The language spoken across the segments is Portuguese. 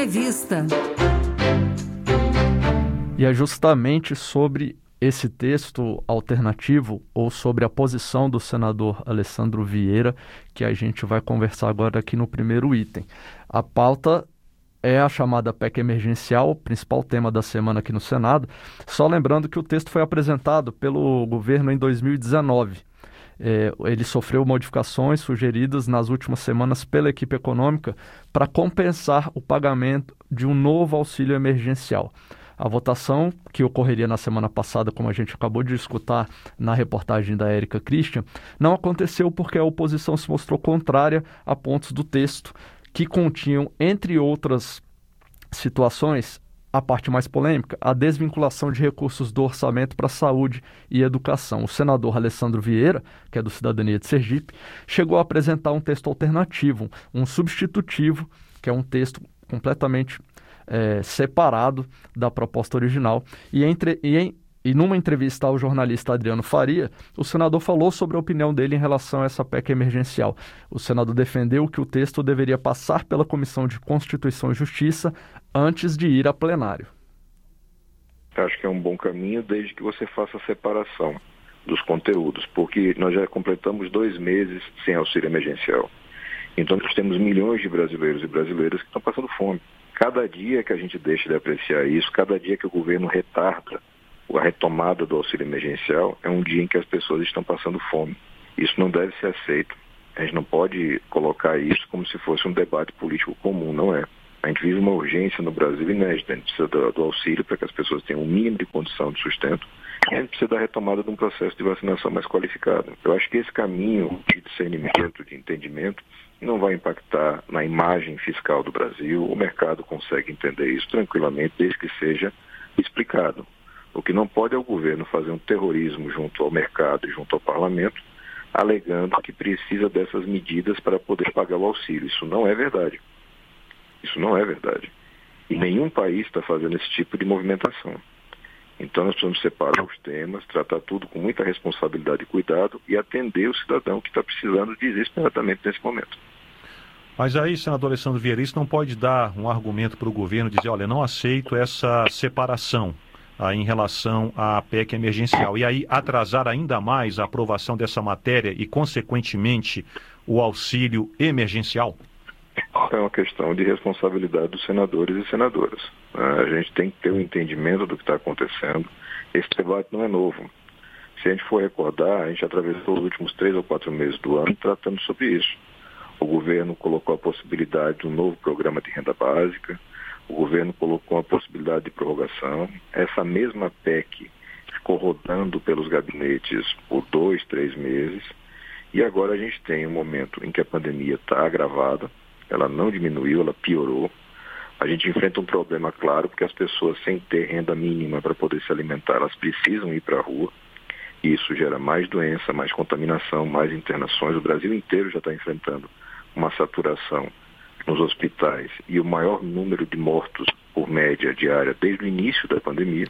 Entrevista. E é justamente sobre esse texto alternativo ou sobre a posição do senador Alessandro Vieira que a gente vai conversar agora aqui no primeiro item. A pauta é a chamada PEC emergencial, o principal tema da semana aqui no Senado. Só lembrando que o texto foi apresentado pelo governo em 2019. Ele sofreu modificações sugeridas nas últimas semanas pela equipe econômica para compensar o pagamento de um novo auxílio emergencial. A votação, que ocorreria na semana passada, como a gente acabou de escutar na reportagem da Érica Christian, não aconteceu porque a oposição se mostrou contrária a pontos do texto que continham, entre outras situações, a parte mais polêmica, a desvinculação de recursos do orçamento para saúde e educação. O senador Alessandro Vieira, que é do Cidadania de Sergipe, chegou a apresentar um texto alternativo, um substitutivo, que é um texto completamente separado da proposta original. E numa entrevista ao jornalista Adriano Faria, o senador falou sobre a opinião dele em relação a essa PEC emergencial. O senador defendeu que o texto deveria passar pela Comissão de Constituição e Justiça antes de ir a plenário. Acho que é um bom caminho desde que você faça a separação dos conteúdos, porque nós já completamos 2 meses sem auxílio emergencial. Então nós temos milhões de brasileiros e brasileiras que estão passando fome. Cada dia que a gente deixa de apreciar isso, cada dia que o governo retarda a retomada do auxílio emergencial, é um dia em que as pessoas estão passando fome. Isso não deve ser aceito. A gente não pode colocar isso como se fosse um debate político comum, não é. A gente vive uma urgência no Brasil inédita. A gente precisa do auxílio para que as pessoas tenham um mínimo de condição de sustento. E a gente precisa da retomada de um processo de vacinação mais qualificado. Eu acho que esse caminho de discernimento, de entendimento, não vai impactar na imagem fiscal do Brasil. O mercado consegue entender isso tranquilamente, desde que seja explicado. O que não pode é o governo fazer um terrorismo junto ao mercado e junto ao parlamento, alegando que precisa dessas medidas para poder pagar o auxílio. Isso não é verdade. Isso não é verdade. E nenhum país está fazendo esse tipo de movimentação. Então nós precisamos separar os temas, tratar tudo com muita responsabilidade e cuidado e atender o cidadão que está precisando desesperadamente nesse momento. Mas aí, senador Alessandro Vieira, isso não pode dar um argumento para o governo dizer, olha, não aceito essa separação em relação à PEC emergencial. E aí atrasar ainda mais a aprovação dessa matéria e, consequentemente, o auxílio emergencial? É uma questão de responsabilidade dos senadores e senadoras. A gente tem que ter um entendimento do que está acontecendo. Esse debate não é novo. Se a gente for recordar, a gente atravessou os últimos 3 ou 4 meses do ano tratando sobre isso. O governo colocou a possibilidade de um novo programa de renda básica. O governo colocou a possibilidade de prorrogação. Essa mesma PEC ficou rodando pelos gabinetes por 2, 3 meses. E agora a gente tem um momento em que a pandemia está agravada. Ela não diminuiu, ela piorou. A gente enfrenta um problema claro, porque as pessoas sem ter renda mínima para poder se alimentar, elas precisam ir para a rua. E isso gera mais doença, mais contaminação, mais internações. O Brasil inteiro já está enfrentando uma saturação nos hospitais e o maior número de mortos por média diária desde o início da pandemia.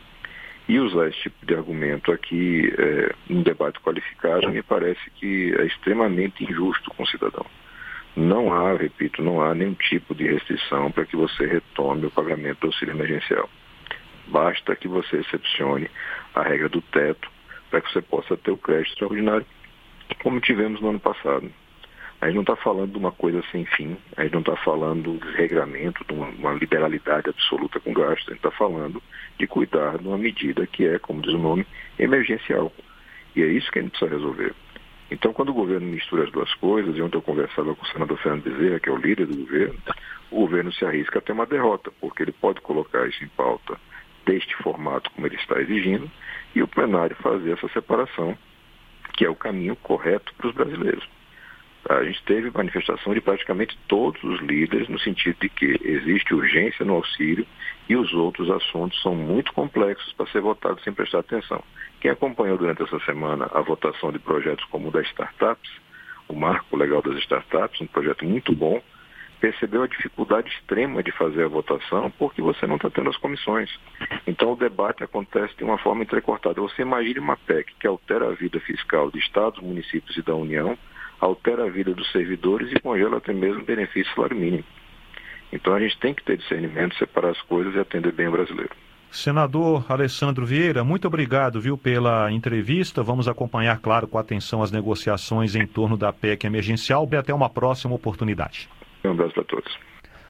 E usar esse tipo de argumento aqui em debate qualificado me parece que é extremamente injusto com o cidadão. Não há, repito, não há nenhum tipo de restrição para que você retome o pagamento do auxílio emergencial. Basta que você excepcione a regra do teto para que você possa ter o crédito extraordinário, como tivemos no ano passado. A gente não está falando de uma coisa sem fim, a gente não está falando de desregramento, de uma liberalidade absoluta com gasto, a gente está falando de cuidar de uma medida que é, como diz o nome, emergencial. E é isso que a gente precisa resolver. Então, quando o governo mistura as duas coisas, e ontem eu conversava com o senador Fernando Bezerra, que é o líder do governo, o governo se arrisca a ter uma derrota, porque ele pode colocar isso em pauta deste formato como ele está exigindo, e o plenário fazer essa separação, que é o caminho correto para os brasileiros. A gente teve manifestação de praticamente todos os líderes no sentido de que existe urgência no auxílio e os outros assuntos são muito complexos para ser votados sem prestar atenção. Quem acompanhou durante essa semana a votação de projetos como o das startups, o Marco Legal das Startups, um projeto muito bom, percebeu a dificuldade extrema de fazer a votação porque você não está tendo as comissões. Então o debate acontece de uma forma entrecortada. Você imagine uma PEC que altera a vida fiscal de estados, municípios e da União, altera a vida dos servidores e congela até mesmo o benefício salário mínimo. Então a gente tem que ter discernimento, separar as coisas e atender bem o brasileiro. Senador Alessandro Vieira, muito obrigado, viu, pela entrevista. Vamos acompanhar, claro, com atenção as negociações em torno da PEC emergencial. E até uma próxima oportunidade. Um abraço para todos.